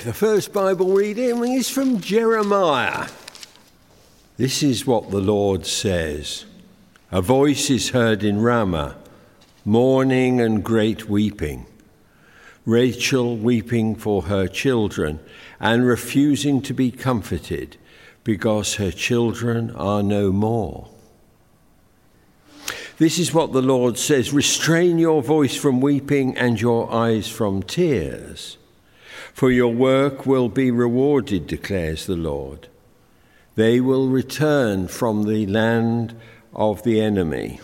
The first Bible reading is from Jeremiah. This is what the Lord says. A voice is heard in Ramah, mourning and great weeping. Rachel weeping for her children and refusing to be comforted because her children are no more. This is what the Lord says. Restrain your voice from weeping and your eyes from tears. For your work will be rewarded, declares the Lord. They will return from the land of the enemy.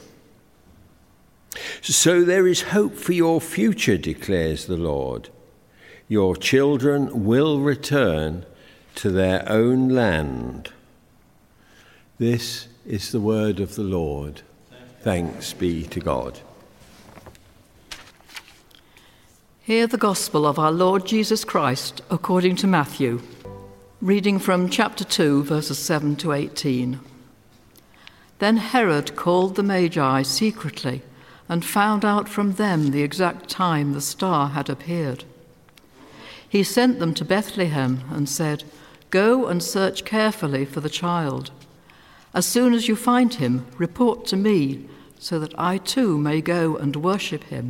So there is hope for your future, declares the Lord. Your children will return to their own land. This is the word of the Lord. Thanks be to God. Hear the gospel of our Lord Jesus Christ according to Matthew, reading from chapter 2, verses 7 to 18. Then Herod called the Magi secretly and found out from them the exact time the star had appeared. He sent them to Bethlehem and said, "Go and search carefully for the child. As soon as you find him, report to me, so that I too may go and worship him."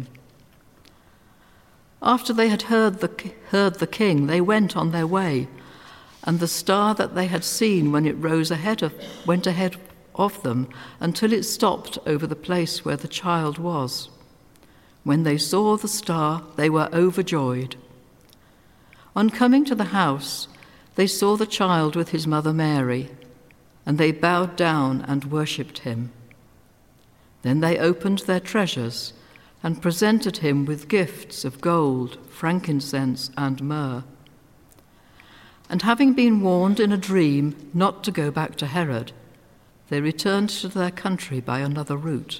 After they had heard the king, they went on their way, and the star that they had seen when it went ahead of them until it stopped over the place where the child was. When they saw the star, they were overjoyed. On coming to the house, they saw the child with his mother Mary, and they bowed down and worshipped him. Then they opened their treasures and presented him with gifts of gold, frankincense, and myrrh. And having been warned in a dream not to go back to Herod, they returned to their country by another route.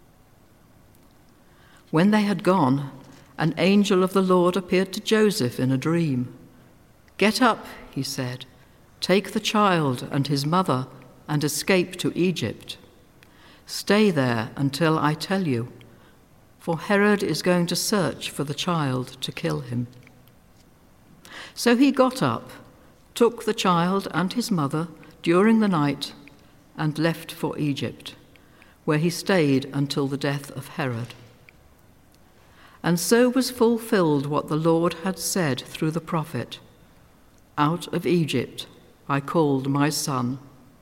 When they had gone, an angel of the Lord appeared to Joseph in a dream. "Get up," he said, "take the child and his mother and escape to Egypt. Stay there until I tell you, for Herod is going to search for the child to kill him." So he got up, took the child and his mother during the night, and left for Egypt, where he stayed until the death of Herod. And so was fulfilled what the Lord had said through the prophet, "Out of Egypt I called my son."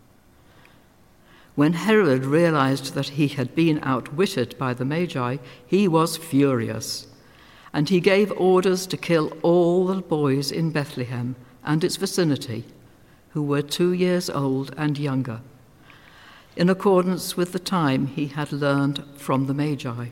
When Herod realized that he had been outwitted by the Magi, he was furious, and he gave orders to kill all the boys in Bethlehem and its vicinity who were 2 years old and younger, in accordance with the time he had learned from the Magi.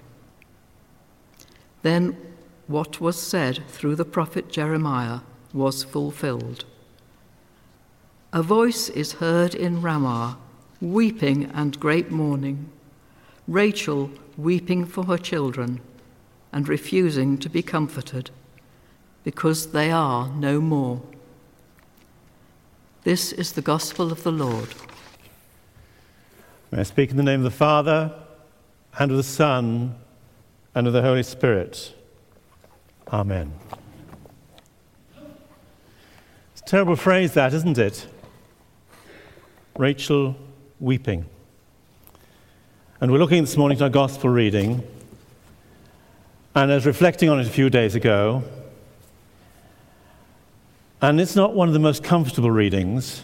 Then what was said through the prophet Jeremiah was fulfilled. A voice is heard in Ramah, weeping and great mourning, Rachel weeping for her children and refusing to be comforted, because they are no more. This is the gospel of the Lord. May I speak in the name of the Father, and of the Son, and of the Holy Spirit. Amen. It's a terrible phrase, that, isn't it? Rachel weeping. And we're looking this morning at our gospel reading, and I was reflecting on it a few days ago, and it's not one of the most comfortable readings,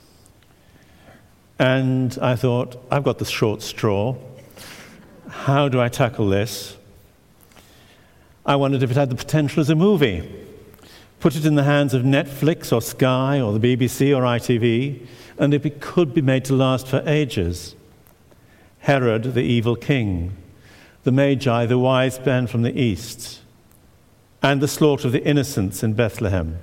and I thought, I've got the short straw. How do I tackle this? I wondered if it had the potential as a movie. Put it in the hands of Netflix or Sky or the BBC or ITV, and if it could be made to last for ages. Herod, the evil king, the Magi, the wise men from the east, and the slaughter of the innocents in Bethlehem.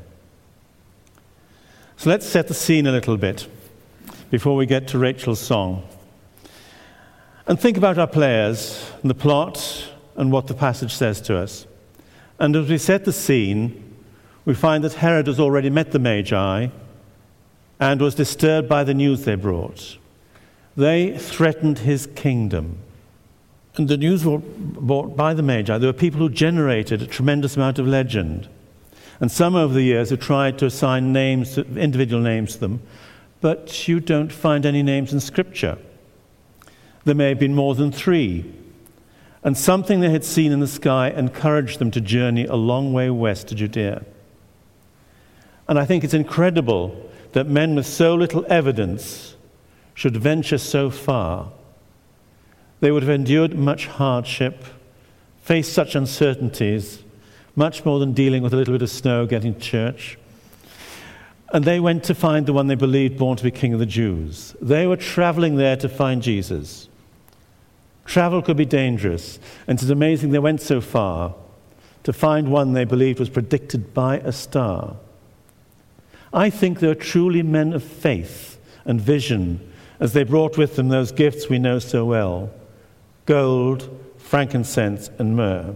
So let's set the scene a little bit before we get to Rachel's song. And think about our players and the plot and what the passage says to us. And as we set the scene, we find that Herod has already met the Magi and was disturbed by the news they brought. They threatened his kingdom. And the news was brought by the Magi. There were people who generated a tremendous amount of legend. And some over the years have tried to assign names, individual names to them, but you don't find any names in Scripture. There may have been more than 3. And something they had seen in the sky encouraged them to journey a long way west to Judea. And I think it's incredible that men with so little evidence should venture so far. They would have endured much hardship, faced such uncertainties, much more than dealing with a little bit of snow getting to church. And they went to find the one they believed born to be King of the Jews. They were traveling there to find Jesus. Travel could be dangerous, and it's amazing they went so far to find one they believed was predicted by a star. I think they were truly men of faith and vision as they brought with them those gifts we know so well: gold, frankincense, and myrrh.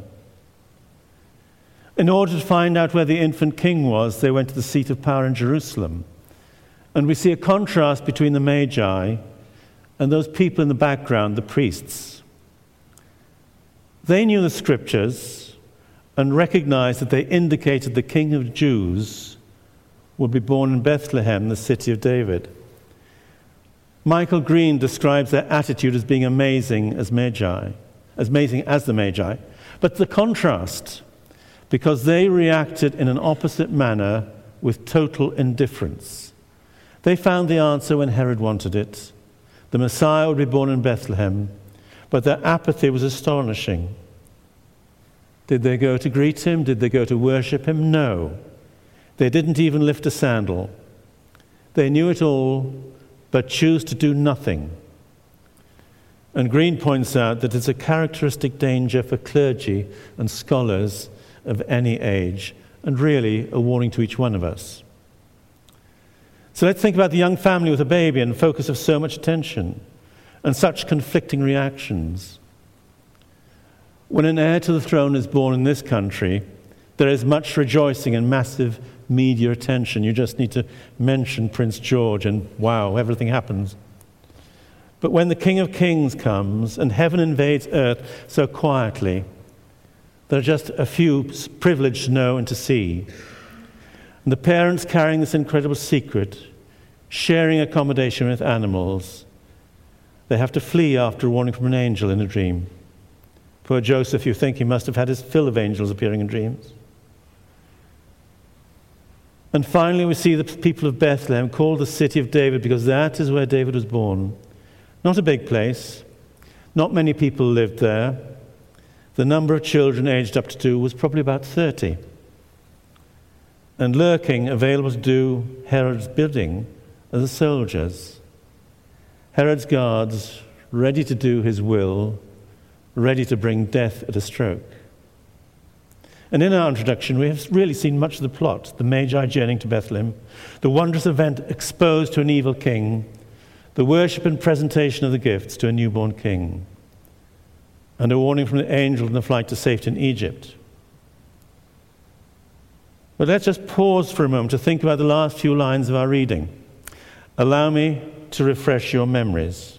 In order to find out where the infant king was, they went to the seat of power in Jerusalem. And we see a contrast between the Magi and those people in the background, the priests. They knew the Scriptures and recognized that they indicated the King of the Jews would be born in Bethlehem, the city of David. Michael Green describes their attitude as being amazing as the Magi. But the contrast, because they reacted in an opposite manner with total indifference. They found the answer when Herod wanted it. The Messiah would be born in Bethlehem, but their apathy was astonishing. Did they go to greet him? Did they go to worship him? No. They didn't even lift a sandal. They knew it all, but choose to do nothing. And Green points out that it's a characteristic danger for clergy and scholars of any age, and really a warning to each one of us. So let's think about the young family with a baby and the focus of so much attention and such conflicting reactions. When an heir to the throne is born in this country, there is much rejoicing and massive media attention. You just need to mention Prince George and wow, everything happens. But when the King of Kings comes and heaven invades earth so quietly, there are just a few privileged to know and to see. And the parents carrying this incredible secret, sharing accommodation with animals, they have to flee after a warning from an angel in a dream. Poor Joseph, you think he must have had his fill of angels appearing in dreams. And finally we see the people of Bethlehem called the city of David because that is where David was born. Not a big place. Not many people lived there. The number of children aged up to 2 was probably about 30. And lurking, available to do Herod's bidding, are the soldiers. Herod's guards, ready to do his will, ready to bring death at a stroke. And in our introduction, we have really seen much of the plot: the Magi journeying to Bethlehem, the wondrous event exposed to an evil king, the worship and presentation of the gifts to a newborn king, and a warning from the angel in the flight to safety in Egypt. But let's just pause for a moment to think about the last few lines of our reading. Allow me to refresh your memories.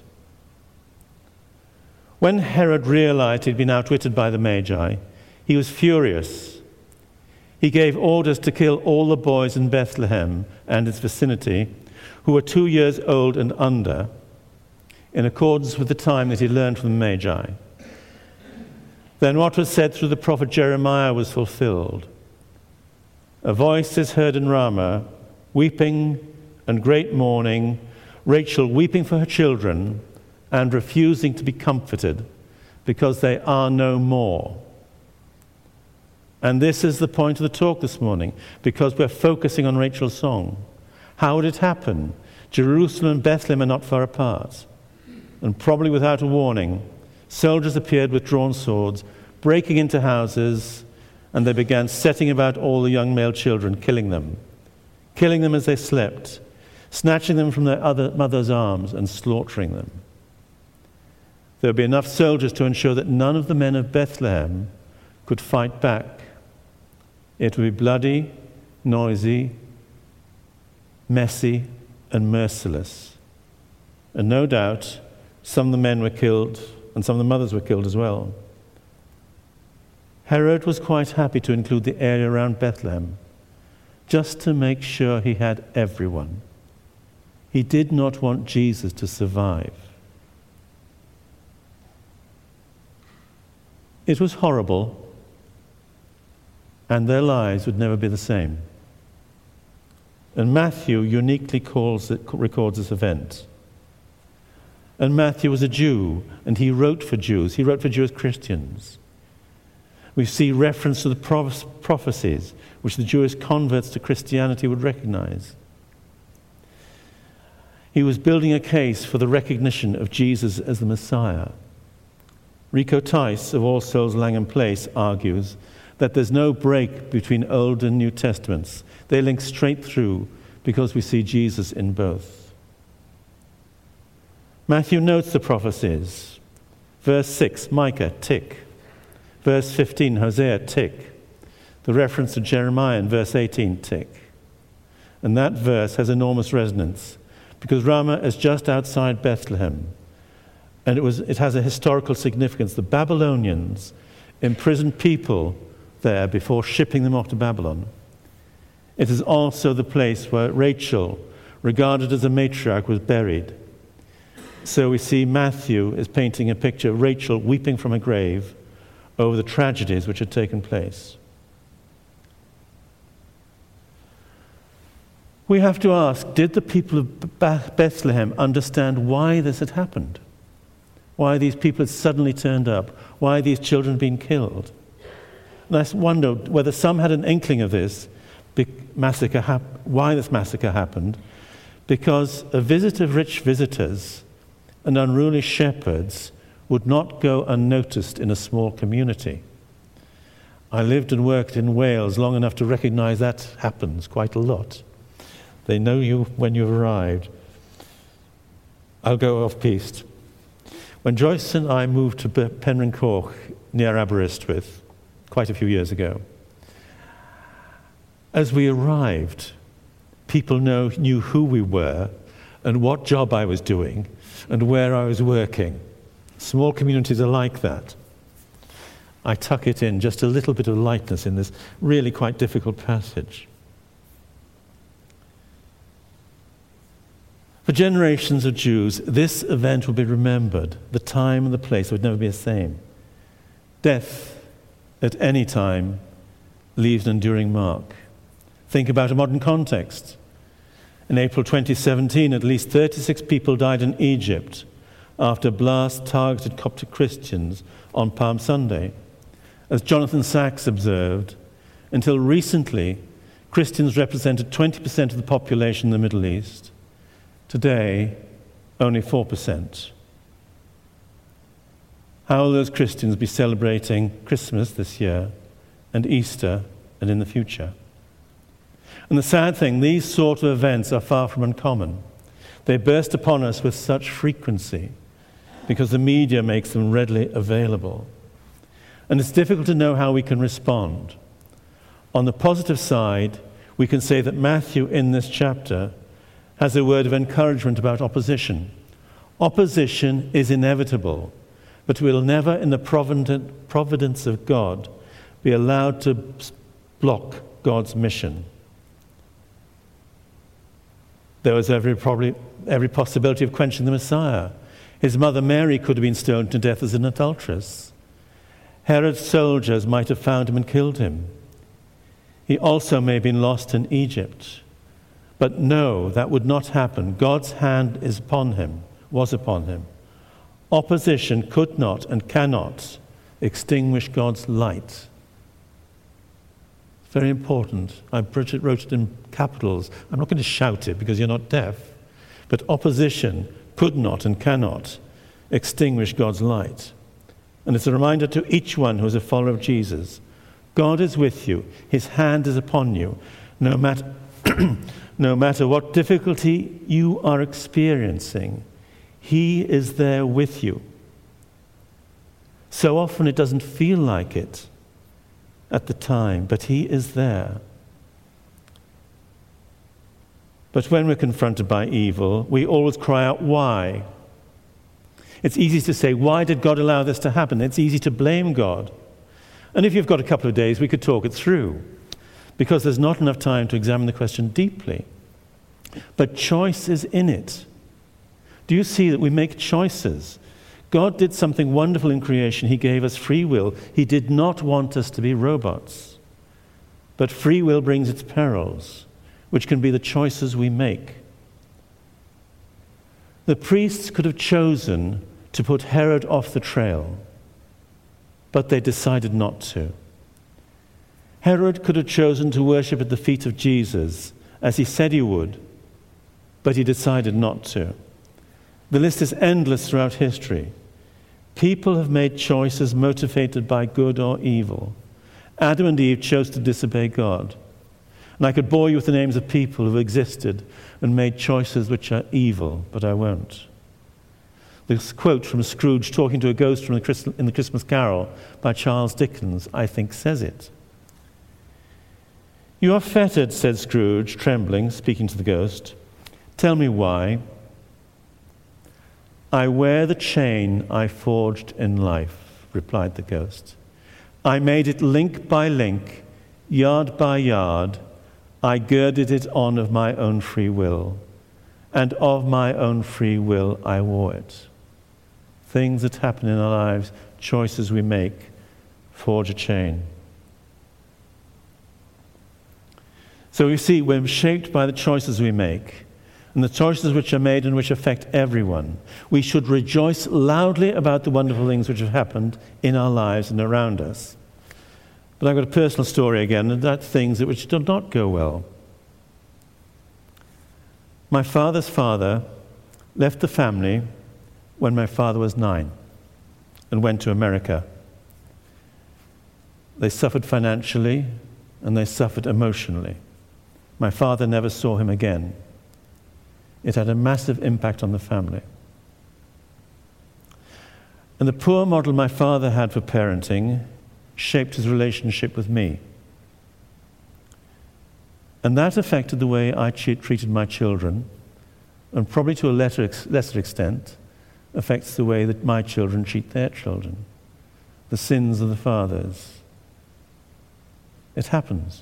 When Herod realized he'd been outwitted by the Magi, he was furious. He gave orders to kill all the boys in Bethlehem and its vicinity who were 2 years old and under, in accordance with the time that he learned from the Magi. Then what was said through the prophet Jeremiah was fulfilled. A voice is heard in Ramah, weeping and great mourning, Rachel weeping for her children and refusing to be comforted because they are no more. And this is the point of the talk this morning, because we're focusing on Rachel's song. How would it happen? Jerusalem and Bethlehem are not far apart. And probably without a warning, soldiers appeared with drawn swords, breaking into houses, and they began setting about all the young male children, killing them as they slept, snatching them from their mother's arms and slaughtering them. There would be enough soldiers to ensure that none of the men of Bethlehem could fight back. It would be bloody, noisy, messy, and merciless. And no doubt, some of the men were killed, and some of the mothers were killed as well. Herod was quite happy to include the area around Bethlehem, just to make sure he had everyone. He did not want Jesus to survive. It was horrible, and their lives would never be the same. And Matthew uniquely records this event. And Matthew was a Jew, and he wrote for Jews. He wrote for Jewish Christians. We see reference to the prophecies which the Jewish converts to Christianity would recognize. He was building a case for the recognition of Jesus as the Messiah. Rico Tice of All Souls Langham Place argues that there's no break between Old and New Testaments. They link straight through because we see Jesus in both. Matthew notes the prophecies. Verse 6, Micah, tick. Verse 15, Hosea, tick. The reference to Jeremiah in verse 18, tick. And that verse has enormous resonance because Ramah is just outside Bethlehem. And it has a historical significance. The Babylonians imprisoned people there before shipping them off to Babylon. It is also the place where Rachel, regarded as a matriarch, was buried. So we see Matthew is painting a picture of Rachel weeping from a grave over the tragedies which had taken place. We have to ask, did the people of Bethlehem understand why this had happened? Why these people had suddenly turned up? Why these children had been killed? And I wonder whether some had an inkling of this massacre, why this massacre happened, because a visit of rich visitors and unruly shepherds would not go unnoticed in a small community. I lived and worked in Wales long enough to recognize that happens quite a lot. They know you when you've arrived. I'll go off-piste. When Joyce and I moved to Penryn Coch near Aberystwyth quite a few years ago, as we arrived, people knew who we were and what job I was doing and where I was working. Small communities are like that. I tuck it in, just a little bit of lightness in this really quite difficult passage. For generations of Jews, this event will be remembered. The time and the place would never be the same. Death at any time leaves an enduring mark. Think about a modern context. In April 2017, at least 36 people died in Egypt after blasts targeted Coptic Christians on Palm Sunday. As Jonathan Sachs observed, until recently, Christians represented 20% of the population in the Middle East. Today, only 4%. How will those Christians be celebrating Christmas this year and Easter and in the future? And the sad thing, these sort of events are far from uncommon. They burst upon us with such frequency because the media makes them readily available. And it's difficult to know how we can respond. On the positive side, we can say that Matthew in this chapter has a word of encouragement about opposition. Opposition is inevitable, but we'll never, in the providence of God, be allowed to block God's mission. There was every possibility of quenching the Messiah. His mother Mary could have been stoned to death as an adulteress. Herod's soldiers might have found him and killed him. He also may have been lost in Egypt. But no, that would not happen. God's hand is upon him, was upon him. Opposition could not and cannot extinguish God's light. It's very important. I wrote it in capitals. I'm not going to shout it because you're not deaf. But opposition could not and cannot extinguish God's light. And it's a reminder to each one who is a follower of Jesus. God is with you. His hand is upon you. No matter what difficulty you are experiencing, He is there with you. So often it doesn't feel like it at the time, but He is there. But when we're confronted by evil, we always cry out, why? It's easy to say, why did God allow this to happen? It's easy to blame God. And if you've got a couple of days, we could talk it through. because there's not enough time to examine the question deeply. But choice is in it. Do you see that we make choices? God did something wonderful in creation. He gave us free will. He did not want us to be robots. But free will brings its perils, which can be the choices we make. The priests could have chosen to put Herod off the trail, but they decided not to. Herod could have chosen to worship at the feet of Jesus, as he said he would, but he decided not to. The list is endless throughout history. People have made choices motivated by good or evil. Adam and Eve chose to disobey God. And I could bore you with the names of people who existed and made choices which are evil, but I won't. This quote from Scrooge talking to a ghost in the Christmas Carol by Charles Dickens, I think, says it. "You are fettered," said Scrooge, trembling, speaking to the ghost. "Tell me why." "I wear the chain I forged in life," replied the ghost. "I made it link by link, yard by yard. I girded it on of my own free will, and of my own free will I wore it." Things that happen in our lives, choices we make, forge a chain. So you see, we're shaped by the choices we make, and the choices which are made and which affect everyone. We should rejoice loudly about the wonderful things which have happened in our lives and around us. But I've got a personal story again, and that's things which did not go well. My father's father left the family when my father was 9 and went to America. They suffered financially and they suffered emotionally. My father never saw him again. It had a massive impact on the family. And the poor model my father had for parenting shaped his relationship with me. And that affected the way I treated my children, and probably to a lesser extent, affects the way that my children treat their children. The sins of the fathers. It happens.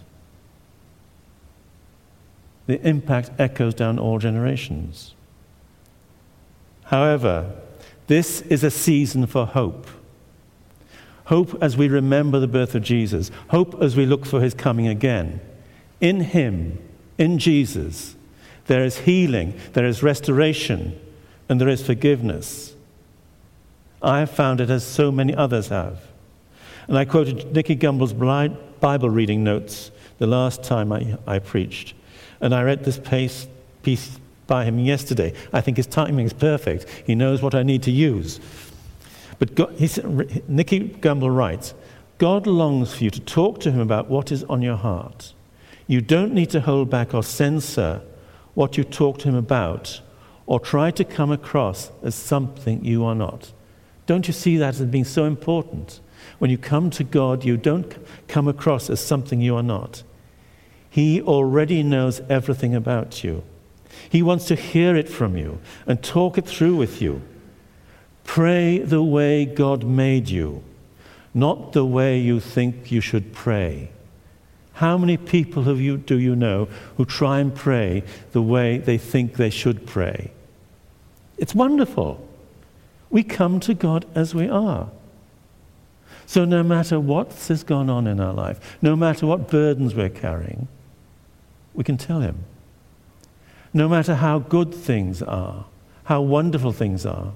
The impact echoes down all generations. However, this is a season for hope. Hope as we remember the birth of Jesus. Hope as we look for his coming again. In him, in Jesus, there is healing, there is restoration, and there is forgiveness. I have found it as so many others have. And I quoted Nicky Gumbel's Bible reading notes the last time I preached. And I read this piece by him yesterday. I think his timing is perfect. He knows what I need to use. But Nicky Gumbel writes, God longs for you to talk to him about what is on your heart. You don't need to hold back or censor what you talk to him about or try to come across as something you are not. Don't you see that as being so important? When you come to God, you don't come across as something you are not. He already knows everything about you. He wants to hear it from you and talk it through with you. Pray the way God made you, not the way you think you should pray. How many people do you know who try and pray the way they think they should pray? It's wonderful. We come to God as we are. So no matter what has gone on in our life, no matter what burdens we're carrying, we can tell him. No matter how good things are, how wonderful things are,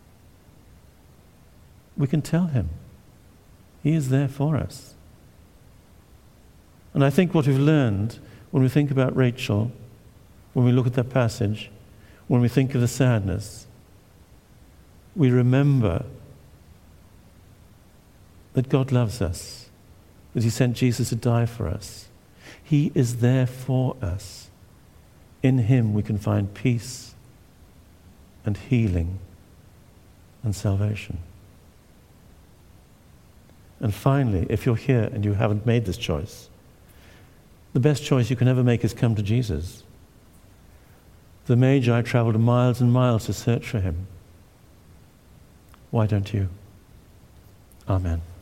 we can tell him. He is there for us. And I think what we've learned when we think about Rachel, when we look at that passage, when we think of the sadness, we remember that God loves us, that he sent Jesus to die for us. He is there for us. In him we can find peace and healing and salvation. And finally, if you're here and you haven't made this choice, the best choice you can ever make is come to Jesus. The Magi traveled miles and miles to search for him. Why don't you? Amen.